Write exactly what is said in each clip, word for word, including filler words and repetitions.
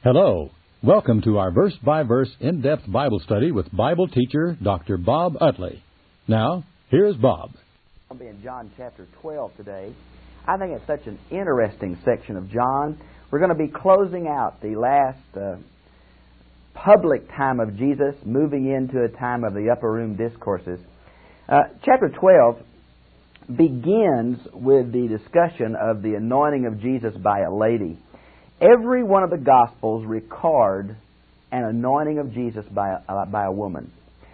Hello. Welcome to our verse-by-verse in-depth Bible study with Bible teacher Doctor Bob Utley. Now, here's Bob. I'll be in John chapter twelve today. I think it's such an interesting section of John. We're going to be closing out the last uh, public time of Jesus, moving into a time of the upper room discourses. Uh, chapter twelve begins with the discussion of the anointing of Jesus by a lady. Every one of the Gospels record an anointing of Jesus by a, uh, by a woman.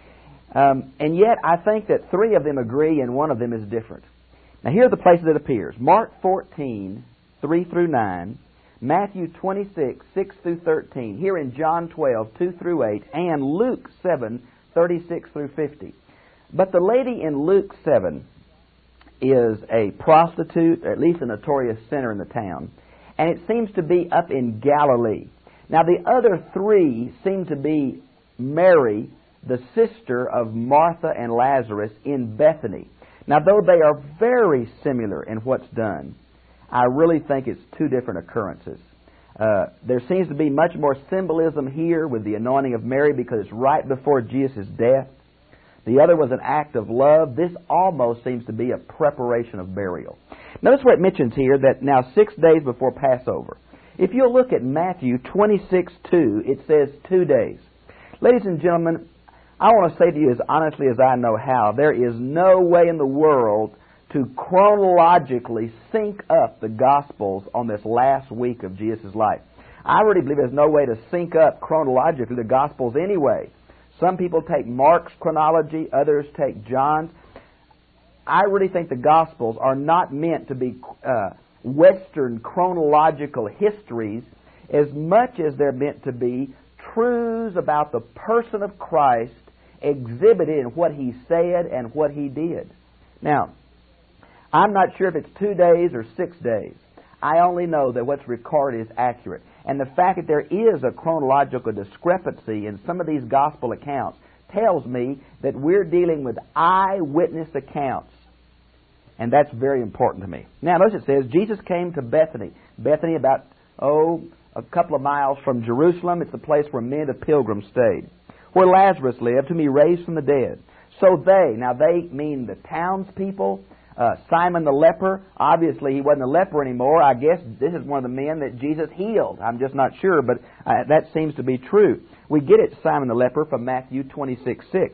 Um, and yet, I think that three of them agree and one of them is different. Now, here are the places it appears. Mark fourteen, three through nine, Matthew twenty-six, six through thirteen, here in John twelve, two through eight, and Luke seven, thirty-six through fifty. But the lady in Luke seven is a prostitute, or at least a notorious sinner in the town. And it seems to be up in Galilee. Now, the other three seem to be Mary, the sister of Martha and Lazarus, in Bethany. Now, though they are very similar in what's done, I really think it's two different occurrences. Uh, there seems to be much more symbolism here with the anointing of Mary because it's right before Jesus' death. The other was an act of love. This almost seems to be a preparation of burial. Notice what it mentions here, that now six days before Passover. If you'll look at Matthew twenty-six, two, it says two days. Ladies and gentlemen, I want to say to you as honestly as I know how, there is no way in the world to chronologically sync up the Gospels on this last week of Jesus' life. I really believe there's no way to sync up chronologically the Gospels anyway. Some people take Mark's chronology, others take John's. I really think the Gospels are not meant to be uh, Western chronological histories as much as they're meant to be truths about the person of Christ exhibited in what He said and what He did. Now, I'm not sure if it's two days or six days. I only know that what's recorded is accurate. And the fact that there is a chronological discrepancy in some of these gospel accounts tells me that we're dealing with eyewitness accounts. And that's very important to me. Now, notice it says, Jesus came to Bethany. Bethany about, oh, a couple of miles from Jerusalem. It's the place where men of pilgrims stayed. Where Lazarus lived, whom He raised from the dead. So they, now they mean the townspeople. Uh, Simon the leper, obviously he wasn't a leper anymore. I guess this is one of the men that Jesus healed. I'm just not sure, but uh, that seems to be true. We get it, Simon the leper, from Matthew twenty-six, six.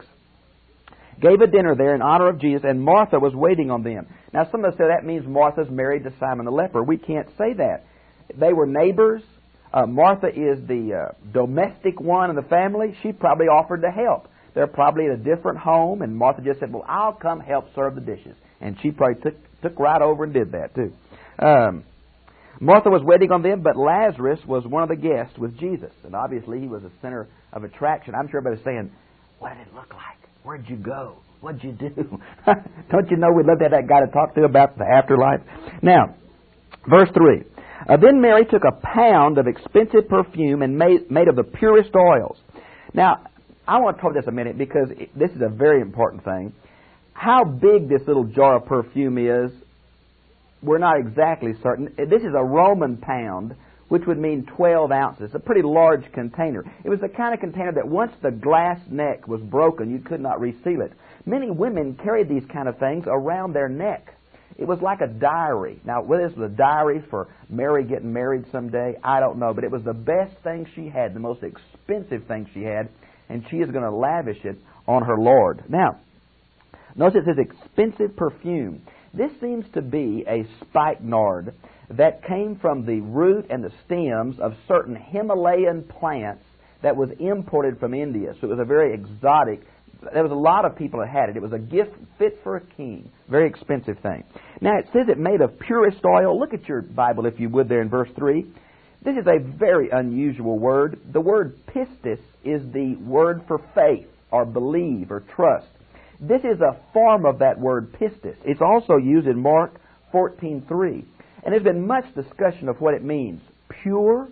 Gave a dinner there in honor of Jesus, and Martha was waiting on them. Now, some of us say that means Martha's married to Simon the leper. We can't say that. They were neighbors. Uh, Martha is the uh, domestic one in the family. She probably offered to help. They're probably at a different home, and Martha just said, well, I'll come help serve the dishes. And she probably took, took right over and did that, too. Um, Martha was waiting on them, but Lazarus was one of the guests with Jesus. And obviously, he was a center of attraction. I'm sure everybody's saying, what did it look like? Where'd you go? What'd you do? Don't you know we'd love to have that guy to talk to about the afterlife? Now, verse three. Uh, then Mary took a pound of expensive perfume and made, made of the purest oils. Now, I want to talk this a minute because this is a very important thing. How big this little jar of perfume is, we're not exactly certain. This is a Roman pound, which would mean twelve ounces. It's a pretty large container. It was the kind of container that once the glass neck was broken, you could not reseal it. Many women carried these kind of things around their neck. It was like a diary. Now, whether this was a diary for Mary getting married someday, I don't know. But it was the best thing she had, the most expensive thing she had, and she is going to lavish it on her Lord. Now, notice it says expensive perfume. This seems to be a spikenard that came from the root and the stems of certain Himalayan plants that was imported from India. So it was a very exotic. There was a lot of people that had it. It was a gift fit for a king. Very expensive thing. Now it says it made of purest oil. Look at your Bible, if you would, there in verse three. This is a very unusual word. The word pistis is the word for faith or believe or trust. This is a form of that word pistis. It's also used in Mark fourteen, three. And there's been much discussion of what it means. Pure,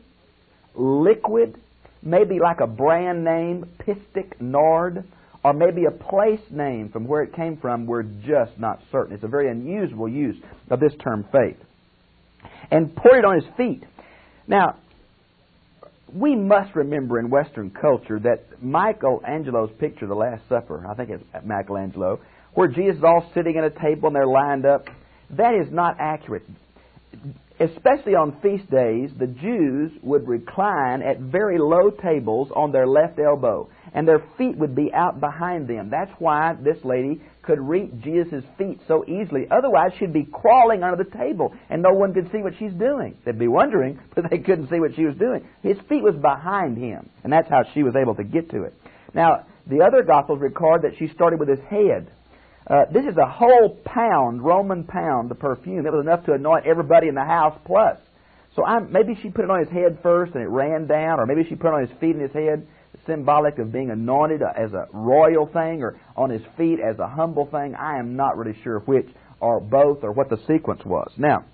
liquid, maybe like a brand name, pistic nard, or maybe a place name from where it came from. We're just not certain. It's a very unusual use of this term faith. And poured it on His feet. Now, we must remember in Western culture that Michelangelo's picture, The Last Supper, I think it's Michelangelo, where Jesus is all sitting at a table and they're lined up, that is not accurate. Especially on feast days, the Jews would recline at very low tables on their left elbow, and their feet would be out behind them. That's why this lady could reach Jesus' feet so easily. Otherwise, she'd be crawling under the table, and no one could see what she's doing. They'd be wondering, but they couldn't see what she was doing. His feet was behind him, and that's how she was able to get to it. Now, the other Gospels record that she started with his head. Uh, this is a whole pound, Roman pound, of perfume. It was enough to anoint everybody in the house plus. So I'm, maybe she put it on his head first and it ran down, or maybe she put it on his feet and his head, symbolic of being anointed as a royal thing, or on his feet as a humble thing. I am not really sure which, or both, or what the sequence was. Now,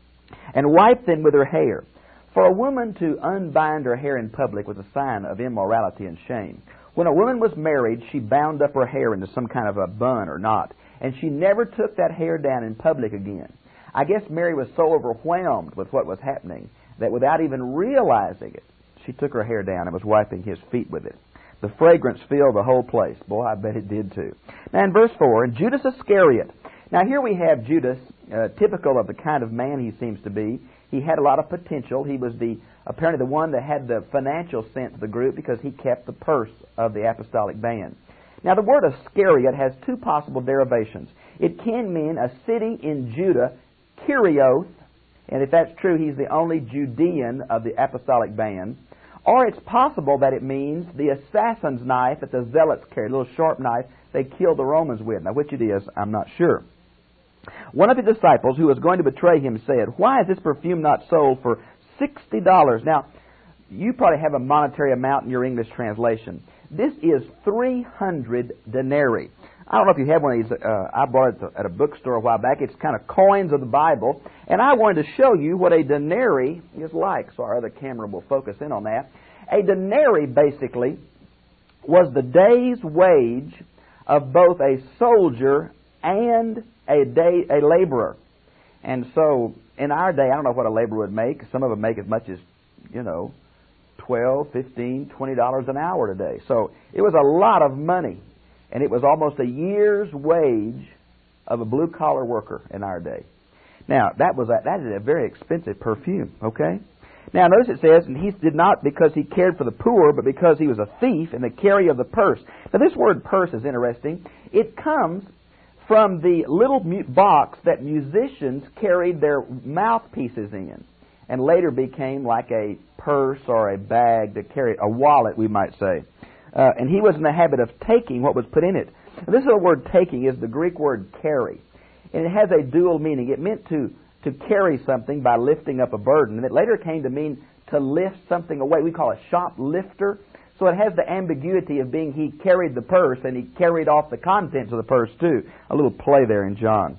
and wiped them with her hair. For a woman to unbind her hair in public was a sign of immorality and shame. When a woman was married, she bound up her hair into some kind of a bun or knot, and she never took that hair down in public again. I guess Mary was so overwhelmed with what was happening that without even realizing it, she took her hair down and was wiping his feet with it. The fragrance filled the whole place. Boy, I bet it did too. Now in verse four, and Judas Iscariot. Now here we have Judas, uh, typical of the kind of man he seems to be. He had a lot of potential. He was the apparently the one that had the financial sense of the group because he kept the purse of the apostolic band. Now the word Iscariot has two possible derivations. It can mean a city in Judah, Kerioth, and if that's true, he's the only Judean of the apostolic band. Or it's possible that it means the assassin's knife that the zealots carried, a little sharp knife they killed the Romans with. Now which it is, I'm not sure. One of the disciples who was going to betray him said, "Why is this perfume not sold for sixty dollars? Now, you probably have a monetary amount in your English translation. This is three hundred denarii. I don't know if you have one of these. Uh, I bought it at a bookstore a while back. It's kind of coins of the Bible. And I wanted to show you what a denarii is like. So our other camera will focus in on that. A denarii, basically, was the day's wage of both a soldier and a day a laborer. And so, in our day, I don't know what a laborer would make. Some of them make as much as, you know, twelve, fifteen, twenty dollars an hour today. So it was a lot of money. And it was almost a year's wage of a blue-collar worker in our day. Now, that was a, that is a very expensive perfume, okay? Now, notice it says, and he did not because he cared for the poor, but because he was a thief and the carrier of the purse. Now, this word purse is interesting. It comes from the little box that musicians carried their mouthpieces in, and later became like a purse or a bag to carry, a wallet, we might say. Uh, and he was in the habit of taking what was put in it. Now, this little word taking is the Greek word carry. And it has a dual meaning. It meant to, to carry something by lifting up a burden. And it later came to mean to lift something away. We call it shoplifter. So it has the ambiguity of being he carried the purse and he carried off the contents of the purse too. A little play there in John.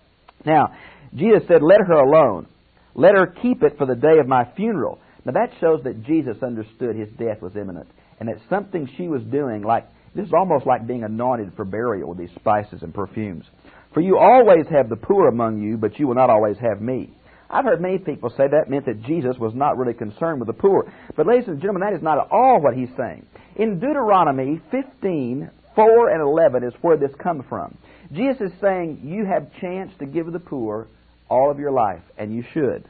Now, Jesus said, "Let her alone. Let her keep it for the day of my funeral." Now that shows that Jesus understood his death was imminent. And that something she was doing, like this is almost like being anointed for burial with these spices and perfumes. "For you always have the poor among you, but you will not always have me." I've heard many people say that meant that Jesus was not really concerned with the poor. But ladies and gentlemen, that is not at all what he's saying. In Deuteronomy fifteen, four and eleven is where this comes from. Jesus is saying, you have chance to give the poor all of your life, and you should.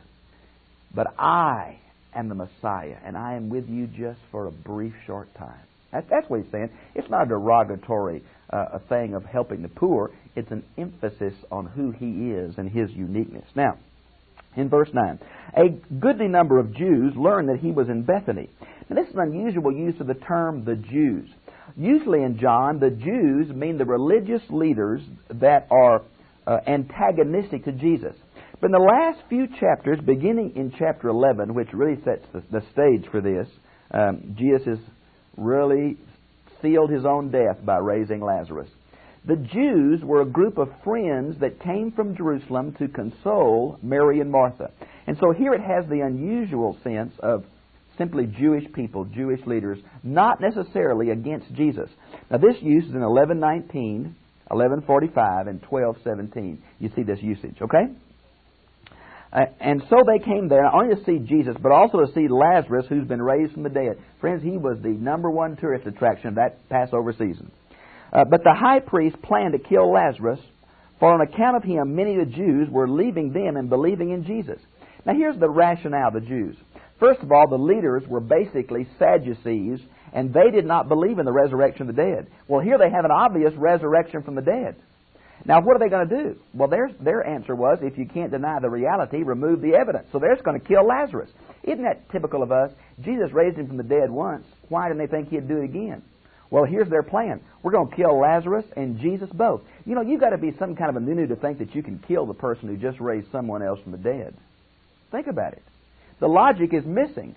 But I am the Messiah, and I am with you just for a brief, short time. That's, that's what he's saying. It's not a derogatory uh, a thing of helping the poor. It's an emphasis on who he is and his uniqueness. Now, in verse nine, a goodly number of Jews learned that he was in Bethany. Now, this is an unusual use of the term the Jews. Usually in John, the Jews mean the religious leaders that are uh, antagonistic to Jesus. But in the last few chapters, beginning in chapter eleven, which really sets the, the stage for this, um, Jesus has really sealed his own death by raising Lazarus. The Jews were a group of friends that came from Jerusalem to console Mary and Martha. And so here it has the unusual sense of simply Jewish people, Jewish leaders, not necessarily against Jesus. Now this use is in eleven nineteen, eleven forty-five, and twelve seventeen. You see this usage, okay? Uh, and so they came there not only to see Jesus, but also to see Lazarus, who's been raised from the dead. Friends, he was the number one tourist attraction of that Passover season. Uh, but the high priest planned to kill Lazarus, for on account of him, many of the Jews were leaving them and believing in Jesus. Now here's the rationale of the Jews. First of all, the leaders were basically Sadducees, and they did not believe in the resurrection of the dead. Well, here they have an obvious resurrection from the dead. Now, what are they going to do? Well, their, their answer was, if you can't deny the reality, remove the evidence. So they're just going to kill Lazarus. Isn't that typical of us? Jesus raised him from the dead once. Why didn't they think he'd do it again? Well, here's their plan. We're going to kill Lazarus and Jesus both. You know, you've got to be some kind of a nunu to think that you can kill the person who just raised someone else from the dead. Think about it. The logic is missing.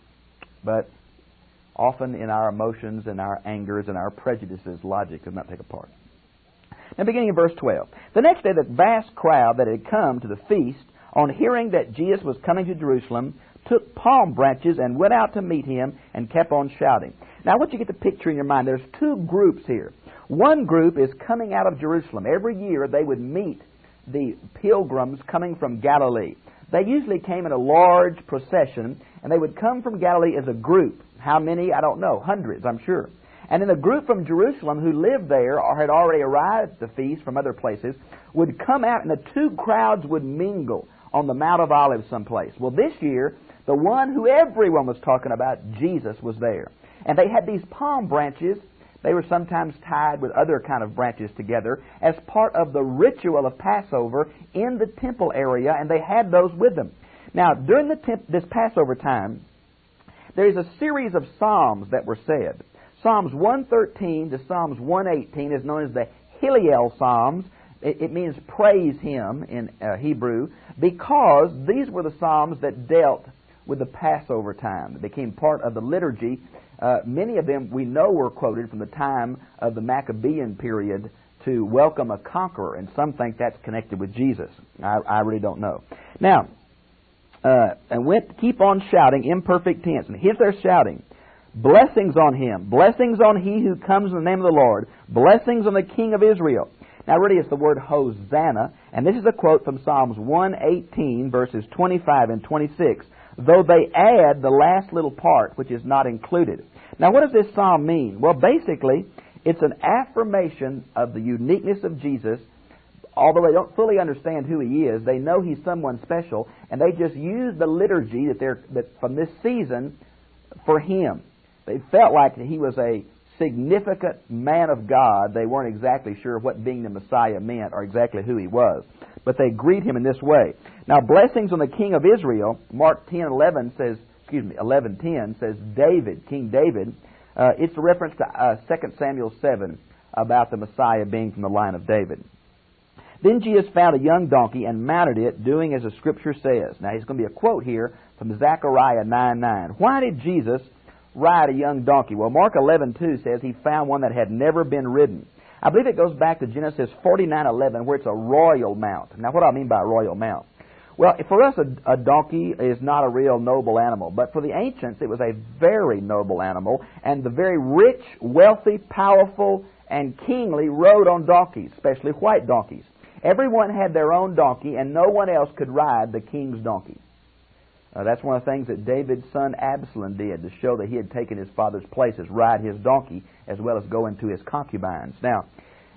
But often in our emotions and our angers and our prejudices, logic does not take a part. Now, beginning in verse twelve. The next day, the vast crowd that had come to the feast, on hearing that Jesus was coming to Jerusalem, took palm branches and went out to meet him and kept on shouting. Now, I want you to get the picture in your mind. There's two groups here. One group is coming out of Jerusalem. Every year, they would meet the pilgrims coming from Galilee. They usually came in a large procession, and they would come from Galilee as a group. How many? I don't know. Hundreds, I'm sure. And then a group from Jerusalem who lived there or had already arrived at the feast from other places would come out, and the two crowds would mingle on the Mount of Olives someplace. Well, this year, the one who everyone was talking about, Jesus, was there. And they had these palm branches. They were sometimes tied with other kind of branches together as part of the ritual of Passover in the temple area, and they had those with them. Now, during the temp- this Passover time, there is a series of psalms that were said. Psalms one thirteen to Psalms one eighteen is known as the Hillel Psalms. It, it means praise him in uh, Hebrew, because these were the psalms that dealt with the Passover time. They became part of the liturgy. Uh, many of them we know were quoted from the time of the Maccabean period to welcome a conqueror, and some think that's connected with Jesus. I, I really don't know. Now, uh, and went keep on shouting, imperfect tense, and here's their shouting. Blessings on him. Blessings on he who comes in the name of the Lord. Blessings on the King of Israel. Now, really, it's the word Hosanna, and this is a quote from Psalms one eighteen, verses twenty-five and twenty-six, though they add the last little part, which is not included. Now, what does this psalm mean? Well, basically, it's an affirmation of the uniqueness of Jesus. Although they don't fully understand who he is, they know he's someone special, and they just use the liturgy that they're that from this season for him. They felt like he was a significant man of God. They weren't exactly sure what being the Messiah meant or exactly who he was. But they greet him in this way. Now, blessings on the King of Israel. Mark ten eleven says, excuse me, eleven ten says David, King David. Uh, it's a reference to uh, Second Samuel seven about the Messiah being from the line of David. Then Jesus found a young donkey and mounted it, doing as the Scripture says. Now, there's going to be a quote here from Zechariah nine nine. Why did Jesus ride a young donkey? Well, Mark eleven two says he found one that had never been ridden. I believe it goes back to Genesis forty-nine eleven, where it's a royal mount. Now, what do I mean by a royal mount? Well, for us, a, a donkey is not a real noble animal, but for the ancients, it was a very noble animal, and the very rich, wealthy, powerful, and kingly rode on donkeys, especially white donkeys. Everyone had their own donkey, and no one else could ride the king's donkey. Uh, that's one of the things that David's son Absalom did to show that he had taken his father's place, is ride his donkey as well as go into his concubines. Now,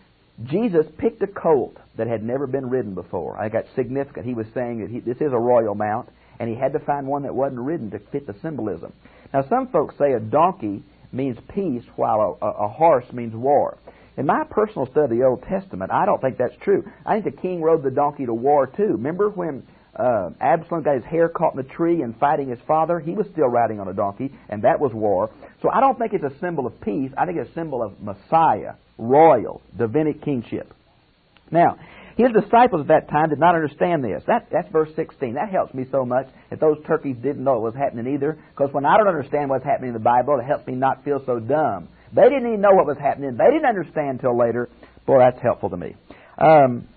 Jesus picked a colt that had never been ridden before. I think that's significant. He was saying that he, this is a royal mount, and he had to find one that wasn't ridden to fit the symbolism. Now, some folks say a donkey means peace, while a, a, a horse means war. In my personal study of the Old Testament, I don't think that's true. I think the king rode the donkey to war, too. Remember when uh, Absalom got his hair caught in the tree and fighting his father? He was still riding on a donkey, and that was war. So I don't think it's a symbol of peace. I think it's a symbol of Messiah, royal, Davidic kingship. Now, his disciples at that time did not understand this. That, that's verse sixteen. That helps me so much that those turkeys didn't know what was happening either, because when I don't understand what's happening in the Bible, it helps me not feel so dumb. They didn't even know what was happening. They didn't understand until later. Boy, that's helpful to me. Um,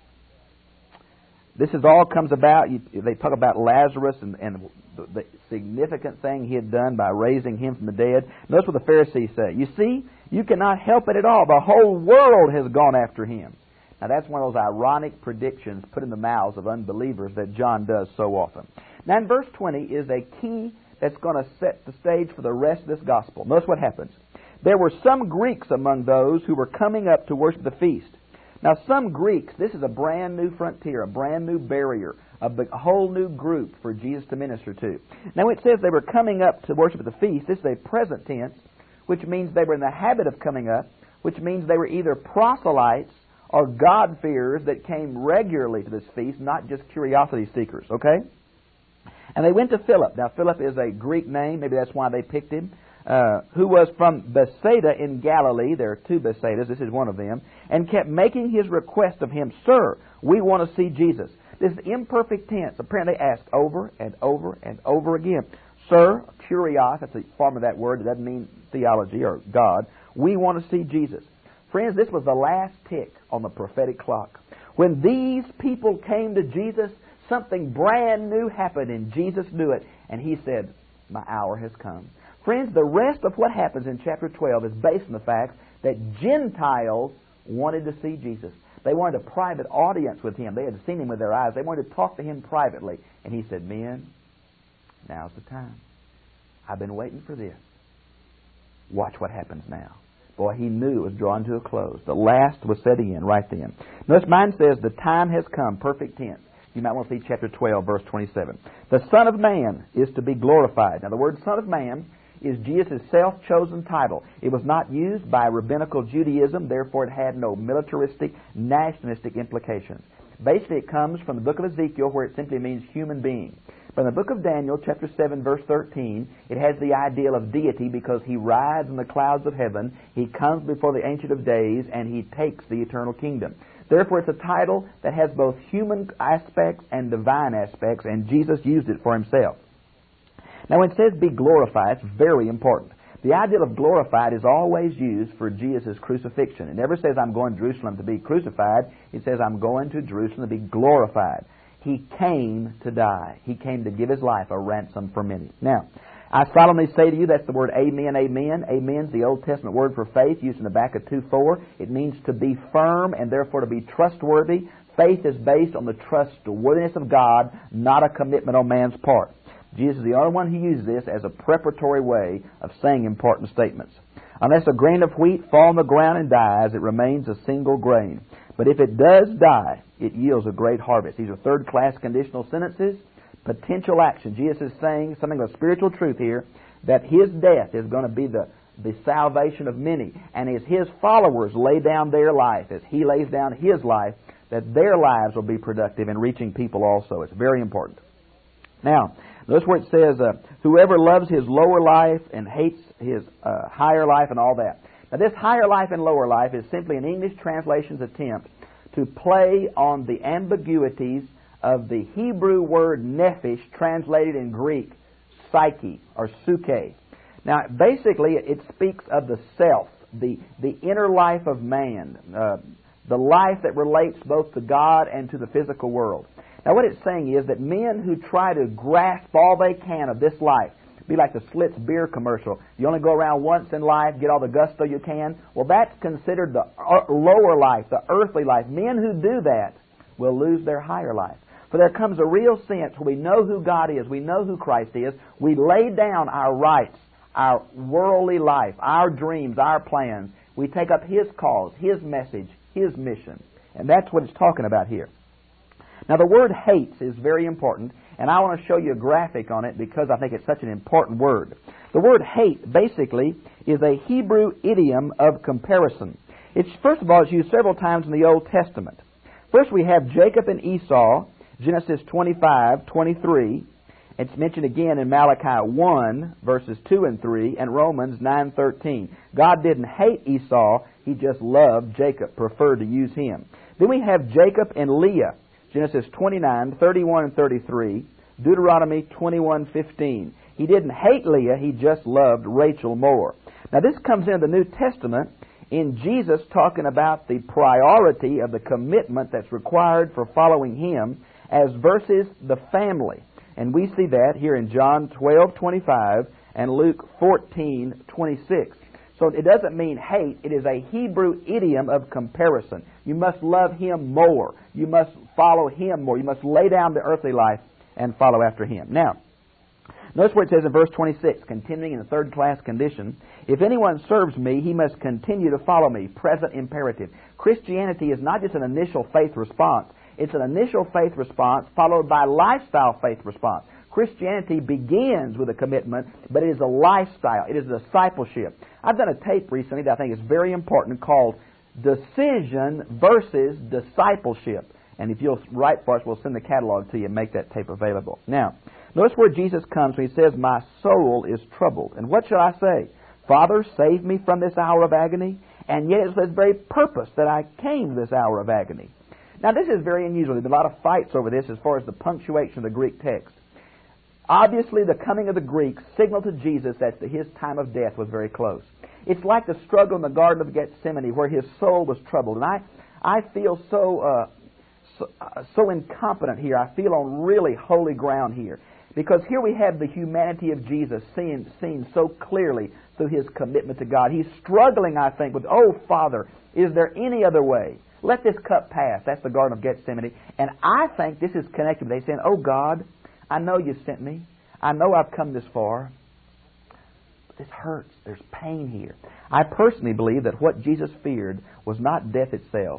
this is all comes about. You, they talk about Lazarus and, and the, the significant thing he had done by raising him from the dead. Notice what the Pharisees say. You see, you cannot help it at all. The whole world has gone after him. Now that's one of those ironic predictions put in the mouths of unbelievers that John does so often. Now in verse twenty is a key that's going to set the stage for the rest of this gospel. Notice what happens. There were some Greeks among those who were coming up to worship the feast. Now some Greeks, this is a brand new frontier, a brand new barrier, a, big, a whole new group for Jesus to minister to. Now it says they were coming up to worship at the feast. This is a present tense, which means they were in the habit of coming up, which means they were either proselytes or God-fearers that came regularly to this feast, not just curiosity seekers, okay? And they went to Philip. Now Philip is a Greek name, maybe that's why they picked him. Uh, who was from Bethsaida in Galilee. There are two Bethsaidas, this is one of them, and kept making his request of him, Sir, we want to see Jesus. This is imperfect tense. Apparently they asked over and over and over again. Sir, kurios, that's a form of that word. It doesn't mean theology or God. We want to see Jesus. Friends, this was the last tick on the prophetic clock. When these people came to Jesus, something brand new happened, and Jesus knew it, and he said, my hour has come. Friends, the rest of what happens in chapter twelve is based on the fact that Gentiles wanted to see Jesus. They wanted a private audience with him. They had seen him with their eyes. They wanted to talk to him privately. And he said, men, now's the time. I've been waiting for this. Watch what happens now. Boy, he knew it was drawing to a close. The last was setting in right then. Notice mine says, the time has come, perfect tense. You might want to see chapter twelve, verse twenty-seven. The Son of Man is to be glorified. Now the word Son of Man is Jesus' self-chosen title. It was not used by rabbinical Judaism, therefore it had no militaristic, nationalistic implications. Basically it comes from the book of Ezekiel, where it simply means human being. But in the book of Daniel, chapter seven, verse thirteen, it has the ideal of deity because he rides in the clouds of heaven, he comes before the Ancient of Days, and he takes the eternal kingdom. Therefore it's a title that has both human aspects and divine aspects, and Jesus used it for himself. Now when it says be glorified, it's very important. The idea of glorified is always used for Jesus' crucifixion. It never says I'm going to Jerusalem to be crucified. It says I'm going to Jerusalem to be glorified. He came to die. He came to give his life a ransom for many. Now, I solemnly say to you, that's the word amen, amen. Amen's the Old Testament word for faith, used in the back of two four. It means to be firm and therefore to be trustworthy. Faith is based on the trustworthiness of God, not a commitment on man's part. Jesus is the only one who uses this as a preparatory way of saying important statements. Unless a grain of wheat fall on the ground and dies, it remains a single grain. But if it does die, it yields a great harvest. These are third-class conditional sentences. Potential action. Jesus is saying something of spiritual truth here, that his death is going to be the, the salvation of many. And as his followers lay down their life, as he lays down his life, that their lives will be productive in reaching people also. It's very important. Now, notice where it says, uh, whoever loves his lower life and hates his uh, higher life and all that. Now, this higher life and lower life is simply an English translation's attempt to play on the ambiguities of the Hebrew word nephesh, translated in Greek, psyche or psyche. Now, basically, it speaks of the self, the, the inner life of man, uh, the life that relates both to God and to the physical world. Now, what it's saying is that men who try to grasp all they can of this life, be like the Schlitz beer commercial. You only go around once in life, get all the gusto you can. Well, that's considered the lower life, the earthly life. Men who do that will lose their higher life. For there comes a real sense where we know who God is, we know who Christ is, we lay down our rights, our worldly life, our dreams, our plans. We take up His cause, His message, His mission. And that's what it's talking about here. Now, the word hates is very important, and I want to show you a graphic on it because I think it's such an important word. The word hate, basically, is a Hebrew idiom of comparison. It's, first of all, it's used several times in the Old Testament. First, we have Jacob and Esau, Genesis twenty-five, twenty-three. It's mentioned again in Malachi one, verses two and three, and Romans nine, thirteen. God didn't hate Esau, He just loved Jacob, preferred to use him. Then we have Jacob and Leah, Genesis twenty-nine, thirty-one and thirty-three, Deuteronomy twenty-one, fifteen. He didn't hate Leah, He just loved Rachel more. Now this comes into the New Testament in Jesus talking about the priority of the commitment that's required for following Him as versus the family. And we see that here in John twelve, twenty-five and Luke fourteen, twenty-six. So it doesn't mean hate. It is a Hebrew idiom of comparison. You must love Him more. You must follow Him more. You must lay down the earthly life and follow after Him. Now, notice what it says in verse twenty-six, continuing in the third-class condition, if anyone serves me, he must continue to follow me. Present imperative. Christianity is not just an initial faith response. It's an initial faith response followed by lifestyle faith response. Christianity begins with a commitment, but it is a lifestyle. It is a discipleship. I've done a tape recently that I think is very important called Decision versus Discipleship. And if you'll write for us, we'll send the catalog to you and make that tape available. Now, notice where Jesus comes when He says, my soul is troubled. And what shall I say? Father, save me from this hour of agony. And yet it's His very purpose that I came to this hour of agony. Now, this is very unusual. There's been a lot of fights over this as far as the punctuation of the Greek text. Obviously, the coming of the Greeks signaled to Jesus that His time of death was very close. It's like the struggle in the Garden of Gethsemane where His soul was troubled. And I, I feel so, uh, so, uh, so incompetent here. I feel on really holy ground here. Because here we have the humanity of Jesus seen, seen so clearly through His commitment to God. He's struggling, I think, with, oh, Father, is there any other way? Let this cup pass. That's the Garden of Gethsemane. And I think this is connected. They saying, oh, God, I know You sent me. I know I've come this far. But this hurts. There's pain here. I personally believe that what Jesus feared was not death itself,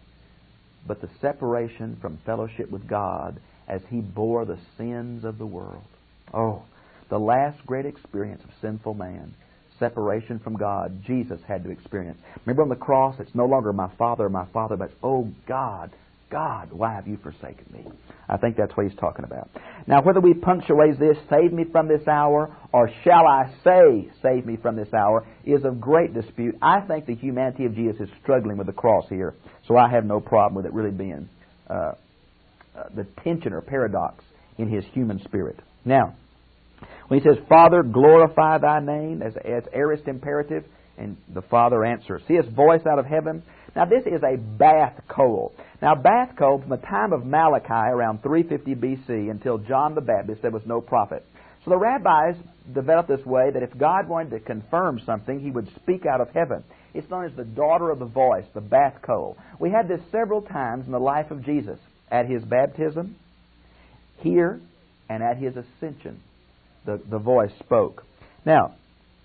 but the separation from fellowship with God as He bore the sins of the world. Oh, the last great experience of sinful man, separation from God, Jesus had to experience. Remember on the cross, it's no longer my Father, my Father, but, oh God, God, why have You forsaken me? I think that's what He's talking about. Now, whether we punctuate this, save me from this hour, or shall I say, save me from this hour, is of great dispute. I think the humanity of Jesus is struggling with the cross here, so I have no problem with it really being uh, uh, the tension or paradox in His human spirit. Now, when He says, Father, glorify Thy name, as, as aorist imperative, and the Father answers. See His voice out of heaven? Now, this is a bath coal. Now, bath coal, from the time of Malachi, around three fifty B C, until John the Baptist, there was no prophet. So the rabbis developed this way that if God wanted to confirm something, He would speak out of heaven. It's known as the daughter of the voice, the bath coal. We had this several times in the life of Jesus. At His baptism, here, and at His ascension, the, the voice spoke. Now,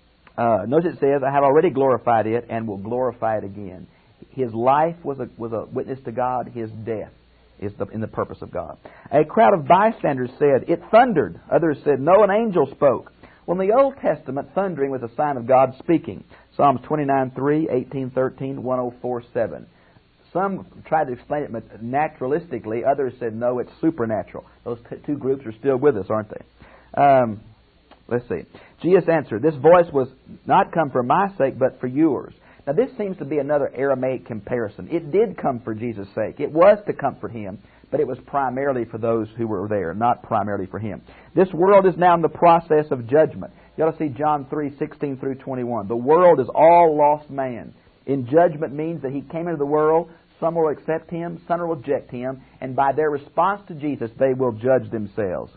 uh, notice it says, I have already glorified it and will glorify it again. His life was a, was a witness to God. His death is the, in the purpose of God. A crowd of bystanders said, it thundered. Others said, no, an angel spoke. Well, in the Old Testament, thundering was a sign of God speaking. Psalms twenty-nine three, eighteen thirteen, one oh four seven. Some tried to explain it naturalistically. Others said, no, it's supernatural. Those t- two groups are still with us, aren't they? Um, let's see. Jesus answered, this voice was not come for my sake, but for yours. Now, this seems to be another Aramaic comparison. It did come for Jesus' sake. It was to comfort Him, but it was primarily for those who were there, not primarily for Him. This world is now in the process of judgment. You ought to see John three, sixteen through twenty-one. The world is all lost man. In judgment means that He came into the world. Some will accept Him, some will reject Him, and by their response to Jesus, they will judge themselves.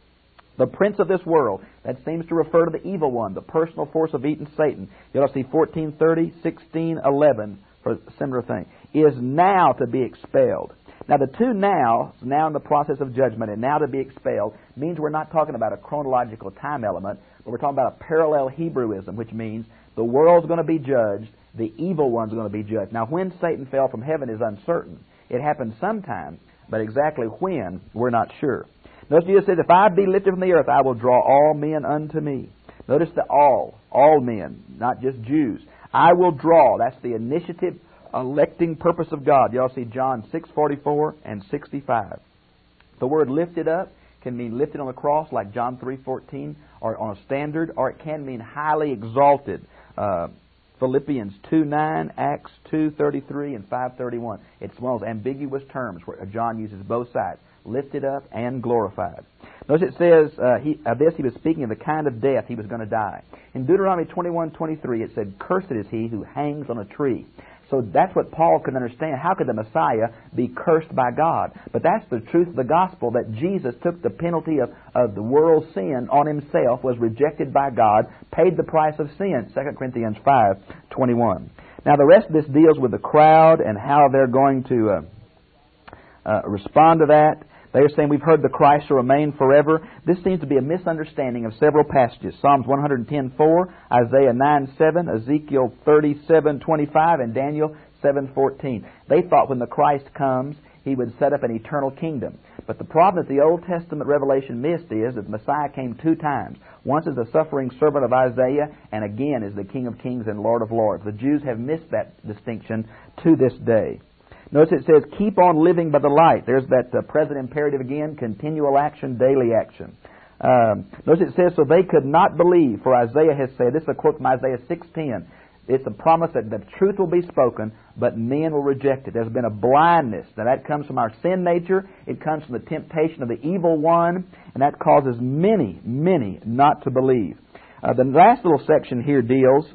The prince of this world, that seems to refer to the evil one, the personal force of Satan, Satan. You ought to see fourteen thirty, sixteen eleven for a similar thing, is now to be expelled. Now, the two now, now in the process of judgment and now to be expelled, means we're not talking about a chronological time element, but we're talking about a parallel Hebrewism, which means the world's going to be judged, the evil one's going to be judged. Now, when Satan fell from heaven is uncertain. It happened sometime, but exactly when, we're not sure. Notice Jesus says, if I be lifted from the earth, I will draw all men unto me. Notice the all, all men, not just Jews. I will draw. That's the initiative, electing purpose of God. You all see John six forty-four and sixty-five. The word lifted up can mean lifted on the cross like John three fourteen, or on a standard, or it can mean highly exalted. Uh, Philippians two nine, Acts two thirty-three, and five thirty-one. It's one of those ambiguous terms where John uses both sides, lifted up and glorified. Notice it says, uh, he, of this he was speaking of the kind of death he was going to die. In Deuteronomy twenty-one twenty-three it said, cursed is he who hangs on a tree. So that's what Paul could understand. How could the Messiah be cursed by God? But that's the truth of the gospel, that Jesus took the penalty of, of the world's sin on himself, was rejected by God, paid the price of sin, Second Corinthians five twenty-one. Now the rest of this deals with the crowd and how they're going to uh, uh, respond to that. They're saying we've heard the Christ shall remain forever. This seems to be a misunderstanding of several passages. Psalms one ten four, Isaiah nine seven, Ezekiel thirty-seven twenty-five, and Daniel seven fourteen. They thought when the Christ comes, he would set up an eternal kingdom. But the problem that the Old Testament revelation missed is that the Messiah came two times. Once as the suffering servant of Isaiah, and again as the King of Kings and Lord of Lords. The Jews have missed that distinction to this day. Notice it says, keep on living by the light. There's that uh, present imperative again, continual action, daily action. Um, notice it says, so they could not believe, for Isaiah has said, this is a quote from Isaiah six ten, it's a promise that the truth will be spoken, but men will reject it. There's been a blindness. Now that comes from our sin nature, it comes from the temptation of the evil one, and that causes many, many not to believe. Uh, the last little section here deals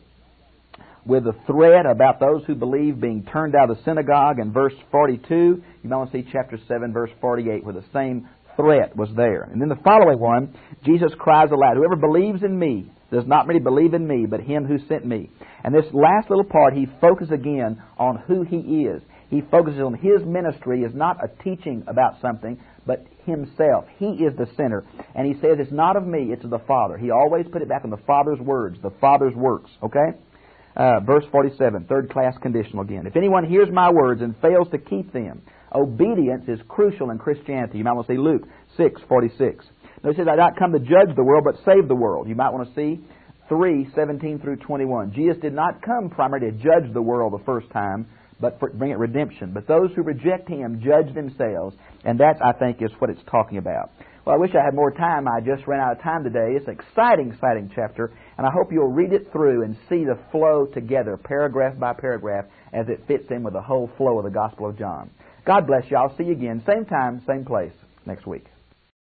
with a threat about those who believe being turned out of the synagogue in verse forty-two. You might want to see chapter seven, verse forty-eight, where the same threat was there. And then the following one, Jesus cries aloud, whoever believes in me does not really believe in me, but him who sent me. And this last little part, he focuses again on who he is. He focuses on his ministry is not a teaching about something, but himself. He is the center. And he says, it's not of me, it's of the Father. He always put it back on the Father's words, the Father's works. Okay? Uh, verse forty-seven, third class conditional again. If anyone hears my words and fails to keep them, obedience is crucial in Christianity. You might want to see Luke six forty-six. No, it says, I did not come to judge the world, but save the world. You might want to see three seventeen through twenty-one. Jesus did not come primarily to judge the world the first time, but for, bring it redemption. But those who reject him judge themselves, and that, I think, is what it's talking about. Well, I wish I had more time. I just ran out of time today. It's an exciting, exciting chapter, and I hope you'll read it through and see the flow together, paragraph by paragraph, as it fits in with the whole flow of the Gospel of John. God bless you. I'll see you again, same time, same place, next week.